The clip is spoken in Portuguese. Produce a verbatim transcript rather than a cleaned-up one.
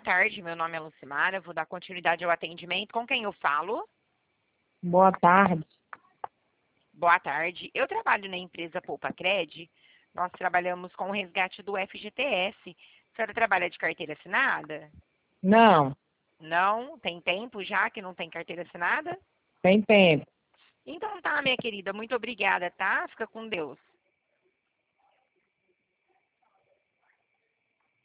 tarde, meu nome é Lucimara, vou dar continuidade ao atendimento. Com quem eu falo? Boa tarde. Boa tarde. Eu trabalho na empresa Poupa Cred. Nós trabalhamos com o resgate do F G T S. A senhora trabalha de carteira assinada? Não, Não? Tem tempo já que não tem carteira assinada? tem tempo. Então tá, minha querida. Muito obrigada, tá? Fica com Deus.